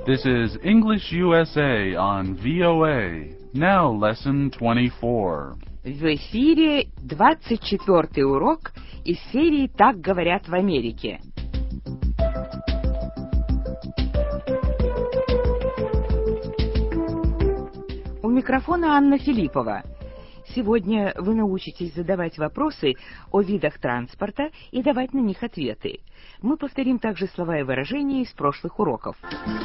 This is English USA on VOA. Now lesson 24. В эфире 24-й урок из серии «Так говорят в Америке». У микрофона Анна Филиппова. Сегодня вы научитесь задавать вопросы о видах транспорта и давать на них ответы. Мы повторим также слова и выражения из прошлых уроков.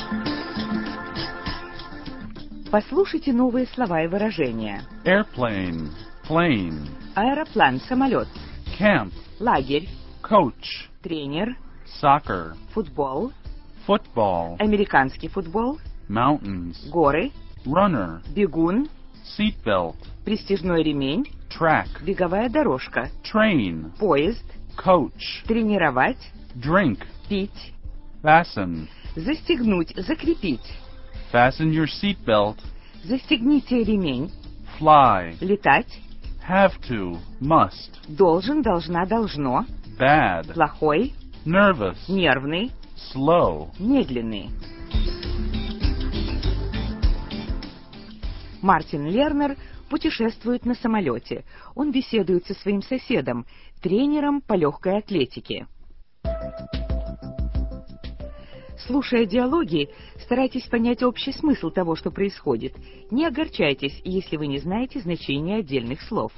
Послушайте новые слова и выражения. Airplane, plane. Аэроплан, самолет. Camp, Лагерь. coach. Тренер. Soccer, Футбол. football. Американский футбол. Mountains, Горы. runner. Бегун. Seatbelt, Пристяжной ремень. track. Беговая дорожка. Train, Поезд. coach. Тренировать. Drink, Пить. fasten. Застегнуть, закрепить. Fasten your seatbelt. Застегните ремень. Fly, Летать. have to, must. Должен, должна, должно. Bad, Плохой. nervous, Нервный. slow. Медленный. Мартин Лернер путешествует на самолете. Он беседует со своим соседом, тренером по легкой атлетике. Слушая диалоги, старайтесь понять общий смысл того, что происходит. Не огорчайтесь, если вы не знаете значения отдельных слов.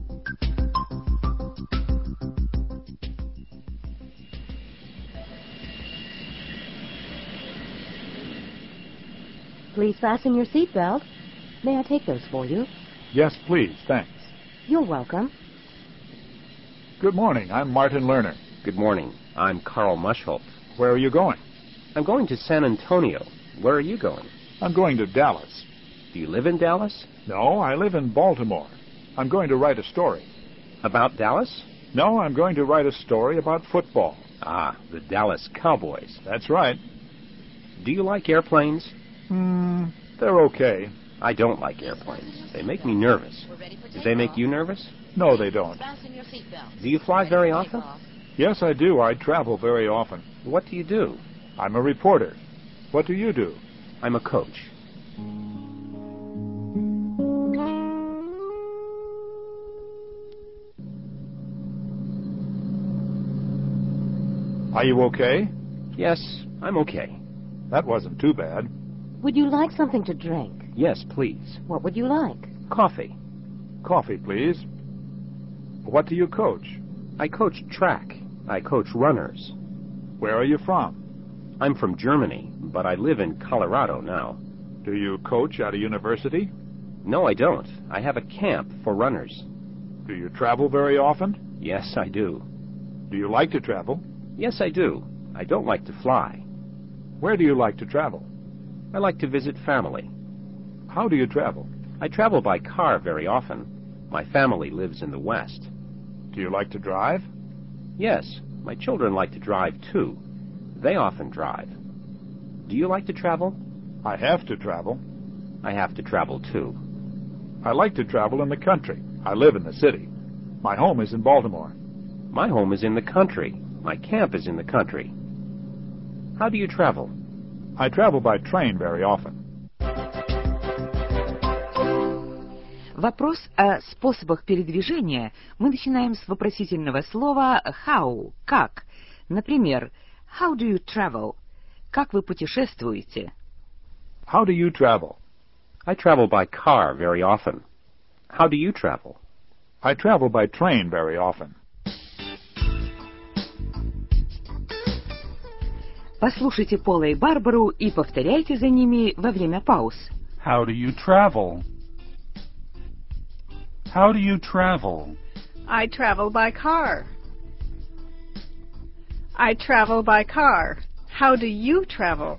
Please fasten your seatbelt. May I take those for you? Yes, please. Thanks. You're welcome. Good morning. I'm Martin Lerner. Good morning. I'm Carl Mushholt. Where are you going? I'm going to San Antonio. Where are you going? I'm going to Dallas. Do you live in Dallas? No, I live in Baltimore. I'm going to write a story. About Dallas? No, I'm going to write a story about football. Ah, the Dallas Cowboys. That's right. Do you like airplanes? They're okay. I don't like airplanes. They make me nervous. Do they make you nervous? No, they don't. Do you fly very often? Yes, I do. I travel very often. What do you do? I'm a reporter. What do you do? I'm a coach. Are you okay? Yes, I'm okay. That wasn't too bad. Would you like something to drink? Yes, please. What would you like? Coffee. Coffee, please. What do you coach? I coach track. I coach runners. Where are you from? I'm from Germany, but I live in Colorado now. Do you coach at a university? No, I don't. I have a camp for runners. Do you travel very often? Yes, I do. Do you like to travel? Yes, I do. I don't like to fly. Where do you like to travel? I like to visit family. How do you travel? I travel by car very often. My family lives in the West. Do you like to drive? Yes, my children like to drive too. They often drive. Do you like to travel? I have to travel. I have to travel too. I like to travel in the country. I live in the city. My home is in Baltimore. My home is in the country. My camp is in the country. How do you travel? I travel by train very often. Вопрос о способах передвижения мы начинаем с вопросительного слова how, как. Например, how do you travel? Как вы путешествуете? How do you travel? I travel by car very often. How do you travel? I travel by train very often. Послушайте Пола и Барбару и повторяйте за ними во время пауз. How do you travel? How do you travel? I travel by car. I travel by car. How do you travel?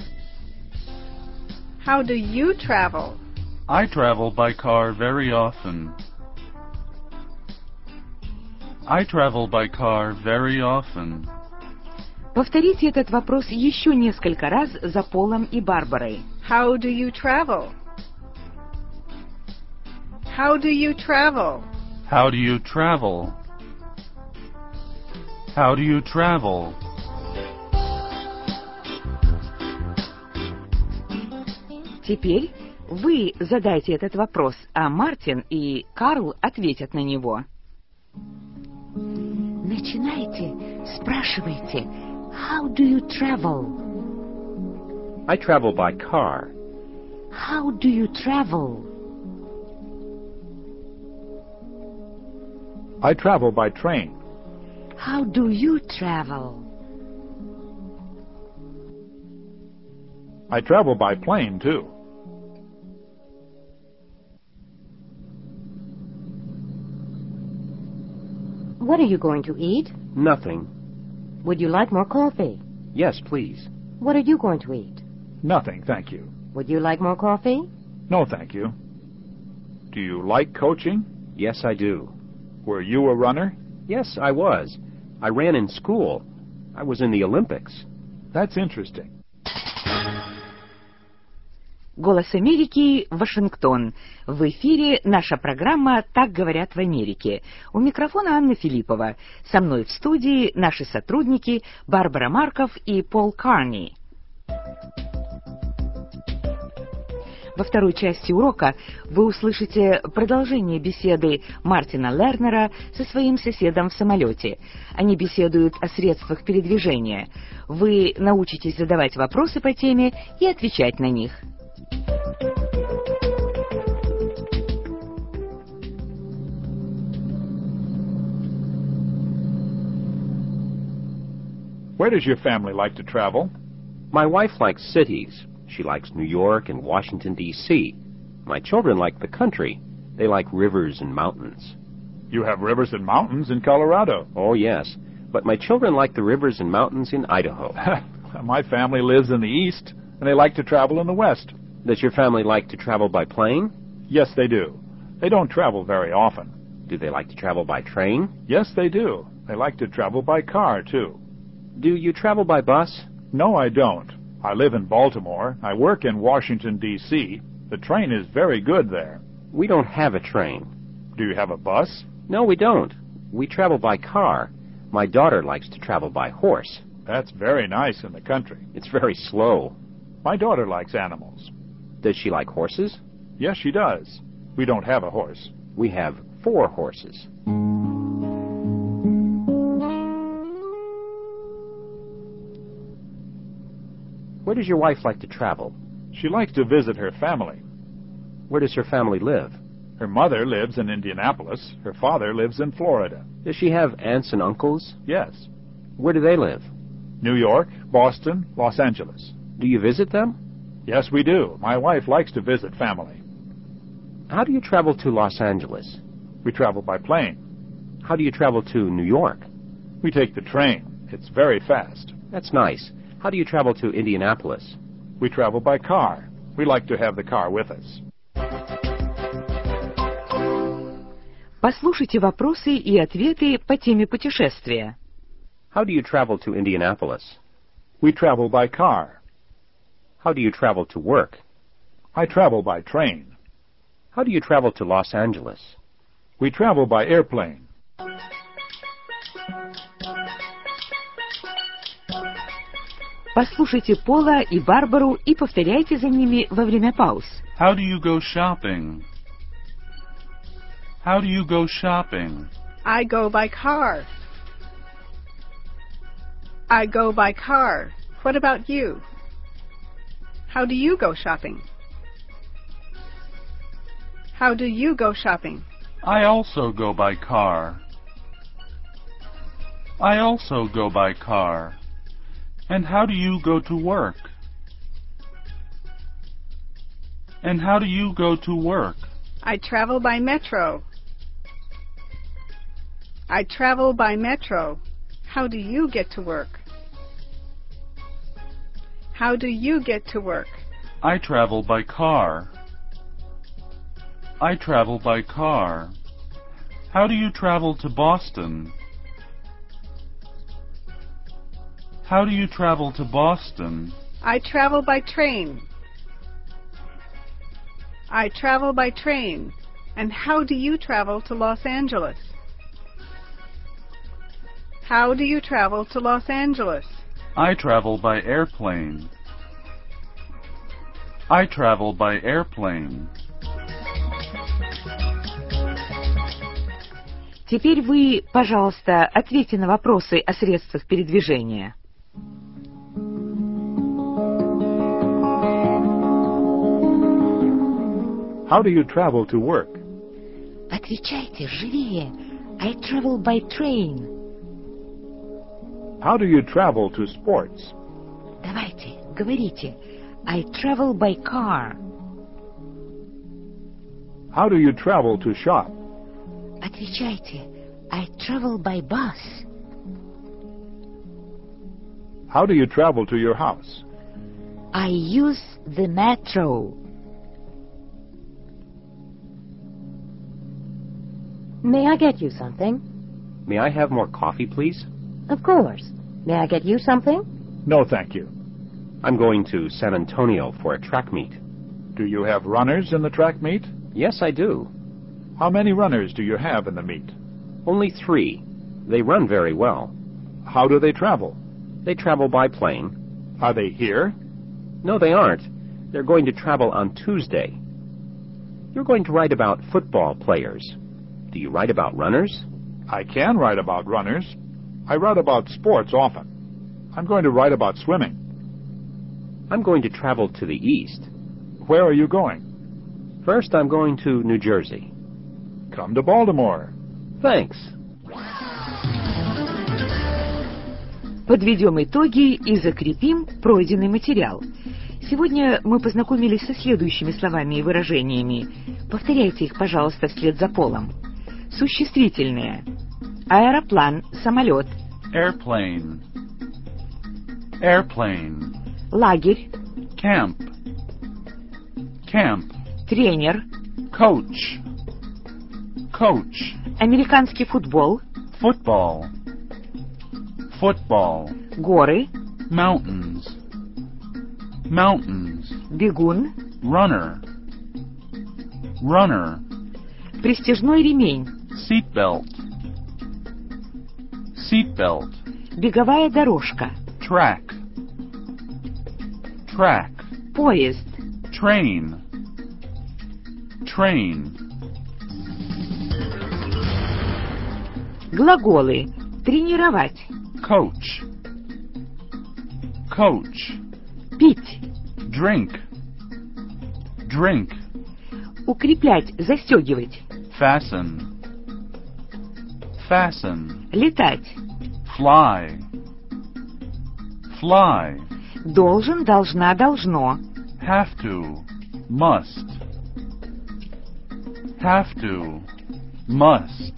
How do you travel? I travel by car very often. I travel by car very often. Повторите этот вопрос еще несколько раз за Полом и Барбарой. How do you travel? How do you travel? How do you travel? How do you travel? Теперь вы задайте этот вопрос, а Мартин и Карл ответят на него. Начинайте, спрашивайте. How do you travel? I travel by car. How do you travel? I travel by train. How do you travel? I travel by plane, too. What are you going to eat? Nothing. Would you like more coffee? Yes, please. What are you going to eat? Nothing, thank you. Would you like more coffee? No, thank you. Do you like coaching? Yes, I do. Were you a runner? Yes, I was. I ran in school. I was in the Olympics. That's interesting. Голос Америки, Вашингтон. В эфире наша программа «Так говорят в Америке». У микрофона Анна Филиппова. Со мной в студии наши сотрудники Барбара Марков и Пол Карни. Во второй части урока вы услышите продолжение беседы Мартина Лернера со своим соседом в самолете. Они беседуют о средствах передвижения. Вы научитесь задавать вопросы по теме и отвечать на них. Where does your family like to travel? My wife likes cities. She likes New York and Washington, D.C. My children like the country. They like rivers and mountains. You have rivers and mountains in Colorado. Oh, yes. But my children like the rivers and mountains in Idaho. My family lives in the east, and they like to travel in the west. Does your family like to travel by plane? Yes, they do. They don't travel very often. Do they like to travel by train? Yes, they do. They like to travel by car, too. Do you travel by bus? No, I don't. I live in Baltimore. I work in Washington, D.C. The train is very good there. We don't have a train. Do you have a bus? No, we don't. We travel by car. My daughter likes to travel by horse. That's very nice in the country. It's very slow. My daughter likes animals. Does she like horses? Yes, she does. We don't have a horse. We have 4 horses. Where does your wife like to travel? She likes to visit her family. Where does her family live? Her mother lives in Indianapolis. Her father lives in Florida. Does she have aunts and uncles? Yes. Where do they live? New York, Boston, Los Angeles. Do you visit them? Yes, we do. My wife likes to visit family. How do you travel to Los Angeles? We travel by plane. How do you travel to New York? We take the train. It's very fast. That's nice. How do you travel to Indianapolis? We travel by car. We like to have the car with us. Послушайте вопросы и ответы по теме путешествия. How do you travel to Indianapolis? We travel by car. How do you travel to work? I travel by train. How do you travel to Los Angeles? We travel by airplane. Послушайте Пола и Барбару и повторяйте за ними во время пауз. How do you go shopping? How do you go shopping? I go by car. I go by car. What about you? How do you go shopping? How do you go shopping? I also go by car. I also go by car. And how do you go to work? And how do you go to work? I travel by metro. I travel by metro. How do you get to work? How do you get to work? I travel by car. I travel by car. How do you travel to Boston? How do you travel to Boston? I travel by train. I travel by train. And how do you travel to Los Angeles? How do you travel to Los Angeles? I travel by airplane. I travel by airplane. Теперь вы, пожалуйста, ответьте на вопросы о средствах передвижения. How do you travel to work? Отвечайте, живее. I travel by train. How do you travel to sports? Давайте, говорите. I travel by car. How do you travel to shop? Отвечайте. I travel by bus. How do you travel to your house? I use the metro. May I get you something? May I have more coffee, please? Of course. May I get you something? No, thank you. I'm going to San Antonio for a track meet. Do you have runners in the track meet? Yes, I do. How many runners do you have in the meet? Only 3. They run very well. How do they travel? They travel by plane. Are they here? No, they aren't. They're going to travel on Tuesday. You're going to write about football players. Do you write about runners? I can write about runners. I write about sports often. I'm going to write about swimming. I'm going to travel to the east. Where are you going? First, I'm going to New Jersey. Come to Baltimore. Thanks. Подведем итоги и закрепим пройденный материал. Сегодня мы познакомились со следующими словами и выражениями. Повторяйте их, пожалуйста, вслед за Полом. Существительные. Аэроплан, самолет. Airplane. Airplane. Лагерь. Camp. Camp. Тренер. Coach. Coach. Американский футбол. Football. Football. Горы. Mountains. Mountains. Бегун. Runner. Runner. Пристяжной ремень. Seatbelt. Seatbelt. Беговая дорожка. Track. Track. Поезд. Train. Train. Глаголы. Тренировать. Coach. Coach. Пить. Drink. Drink. Укреплять, застегивать. Fasten. Fasten. Летать. Fly. Fly. Должен, должна, должно. Have to. Must. Have to. Must.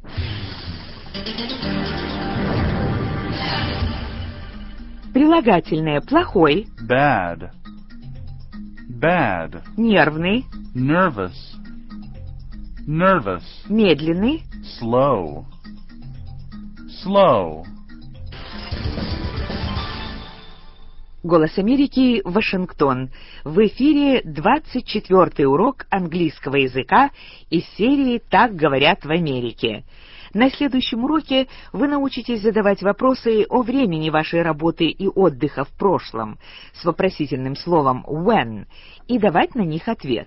Прилагательное плохой, Bad. Bad. нервный, Nervous. Nervous. медленный, Slow. Slow. Голос Америки, Вашингтон. В эфире 24-й урок английского языка из серии «Так говорят в Америке». На следующем уроке вы научитесь задавать вопросы о времени вашей работы и отдыха в прошлом с вопросительным словом «when» и давать на них ответ.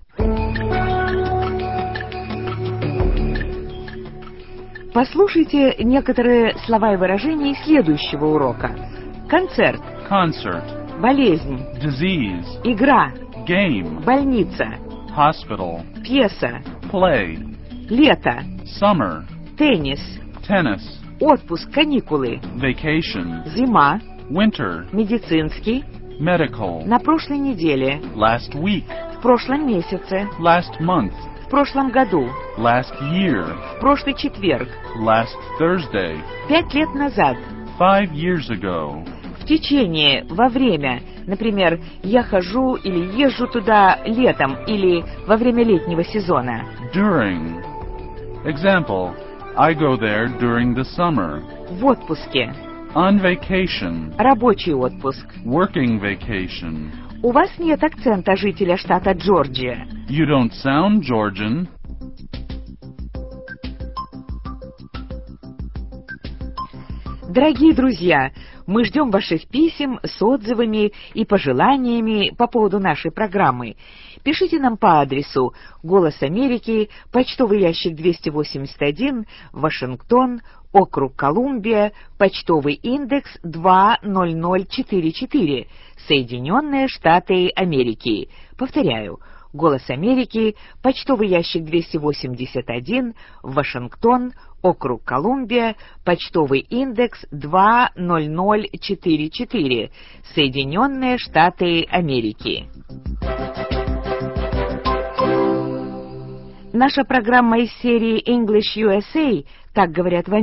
Послушайте некоторые слова и выражения следующего урока. Концерт, Concert. болезнь, Disease. игра, Game. больница, Hospital. пьеса, Play. лето, Summer. теннис, Tennis. отпуск, каникулы, Vacation. зима, Winter. медицинский, Medical. на прошлой неделе, Last week. в прошлом месяце, Last month. в прошлом году, Last year. в прошлый четверг, Last Thursday. 5 лет назад, 5 years ago. в течение, во время. Например, я хожу или езжу туда летом или во время летнего сезона. During. Example. I go there during the summer. В отпуске, On vacation. рабочий отпуск. Working vacation. У вас нет акцента жителя штата Джорджия. You don't sound Georgian. Дорогие друзья, Мы ждем ваших писем с отзывами и пожеланиями по поводу нашей программы. Пишите нам по адресу «Голос Америки», почтовый ящик 281, Вашингтон, округ Колумбия, почтовый индекс 20044, Соединенные Штаты Америки. Повторяю, «Голос Америки», почтовый ящик 281, Вашингтон, округ Колумбия, почтовый индекс 20044, Соединенные Штаты Америки. Наша программа из серии English USA, так говорят в Америке,